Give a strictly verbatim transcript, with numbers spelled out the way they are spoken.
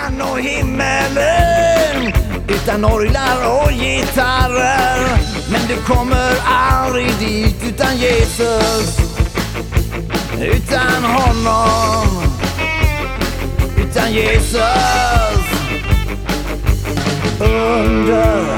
himlen och himmelen, utan orglar och gitarrer. Men du kommer aldrig dit utan Jesus, utan honom, utan Jesus. Under